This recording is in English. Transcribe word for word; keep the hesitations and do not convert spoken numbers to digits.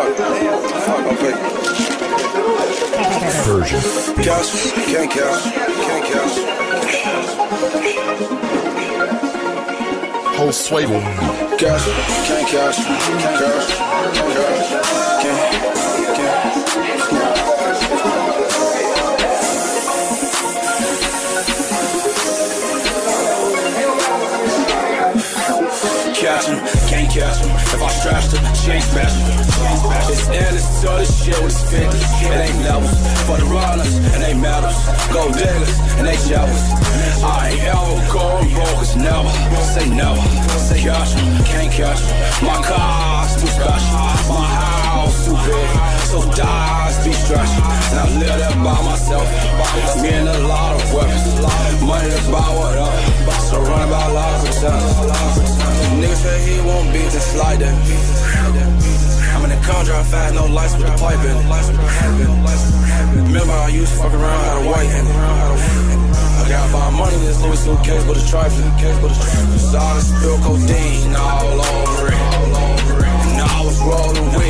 Fuck. Fuck. Okay. Version. Cash. Can't cash. Can't cash. Whole sway on me. Cash. Can't cash. Can't cash. Can't cash. Can't. Can't. Catch him, can't catch him. If I stretch him, she ain't special. It's endless, so this shit with his fingers. It ain't levels. For the runners, and they medals. Gold diggers, and they shovels. I ain't ever going broke, it's never. Say never. Say catch him, can't catch him. My car's too special. My house too big. So dies be stretched. And I live there by myself. Me and a lot of weapons. Money to buy whatever. So run about a lot of pretend. Nigga said he won't beat just like that. I'm in the car, drive fast, no lights with the pipe in it. Remember I used to fuck around, had a white in it. I got my money in this Louis suitcase, but it's trifling. So I done spill codeine all over it. And I was rolling with